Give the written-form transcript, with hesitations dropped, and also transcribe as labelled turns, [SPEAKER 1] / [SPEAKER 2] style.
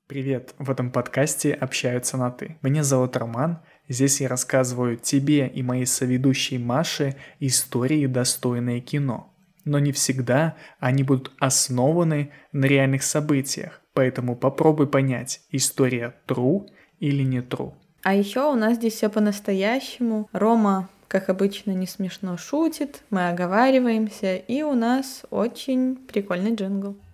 [SPEAKER 1] Привет! В этом подкасте общаются на «ты». Меня зовут Роман. Здесь я рассказываю тебе и моей соведущей Маше истории, достойные кино. Но не всегда они будут основаны на реальных событиях, поэтому попробуй понять, история true или не true.
[SPEAKER 2] А еще у нас здесь все по-настоящему. Рома, как обычно, не смешно шутит, мы оговариваемся, и у нас очень прикольный джингл.